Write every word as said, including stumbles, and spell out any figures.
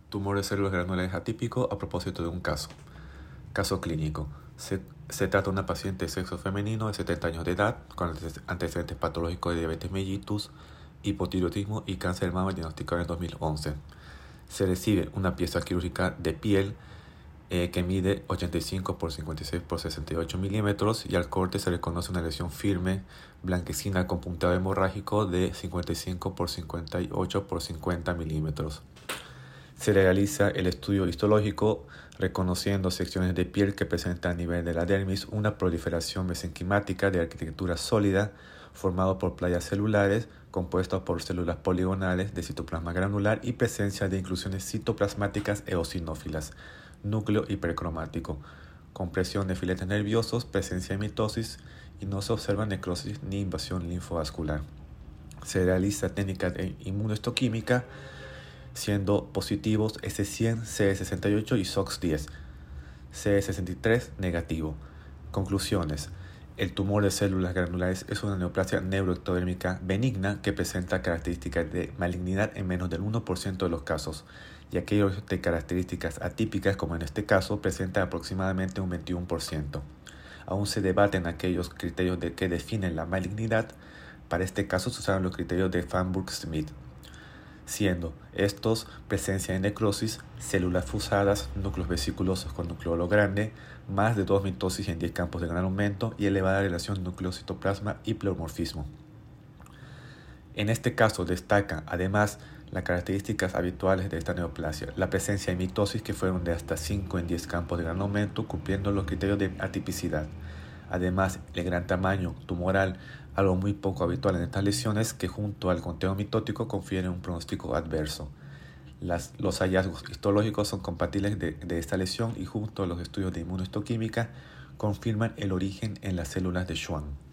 Tumor de células granulares atípico a propósito de un caso. Caso clínico. Se, se trata de una paciente de sexo femenino de setenta años de edad con antecedentes patológicos de diabetes mellitus, hipotiroidismo y cáncer de mama diagnosticado en el dos mil once. Se recibe una pieza quirúrgica de piel eh, que mide ochenta y cinco por cincuenta y seis por sesenta y ocho milímetros y al corte se reconoce una lesión firme blanquecina con punteado hemorrágico de cincuenta y cinco por cincuenta y ocho por cincuenta milímetros. Se realiza el estudio histológico reconociendo secciones de piel que presentan a nivel de la dermis una proliferación mesenquimática de arquitectura sólida formado por playas celulares compuestas por células poligonales de citoplasma granular y presencia de inclusiones citoplasmáticas eosinófilas, núcleo hipercromático, compresión de filetes nerviosos, presencia de mitosis y no se observa necrosis ni invasión linfovascular. Se realiza técnica de inmunohistoquímica siendo positivos ese cien, C E sesenta y ocho y S O X diez, C E sesenta y tres negativo. Conclusiones. El tumor de células granulares es una neoplasia neuroectodérmica benigna que presenta características de malignidad en menos del uno por ciento de los casos, y aquellos de características atípicas, como en este caso, presentan aproximadamente un veintiuno por ciento. Aún se debaten aquellos criterios de que definen la malignidad. Para este caso se usaron los criterios de Feinberg-Smith, siendo estos presencia de necrosis, células fusadas, núcleos vesiculosos con nucleolo grande, más de dos mitosis en diez campos de gran aumento y elevada relación núcleo-citoplasma y pleomorfismo. En este caso destacan además las características habituales de esta neoplasia, la presencia de mitosis que fueron de hasta cinco en diez campos de gran aumento, cumpliendo los criterios de atipicidad. Además, el gran tamaño tumoral, algo muy poco habitual en estas lesiones, que junto al conteo mitótico confieren un pronóstico adverso. Las, los hallazgos histológicos son compatibles de, de esta lesión y junto a los estudios de inmunohistoquímica confirman el origen en las células de Schwann.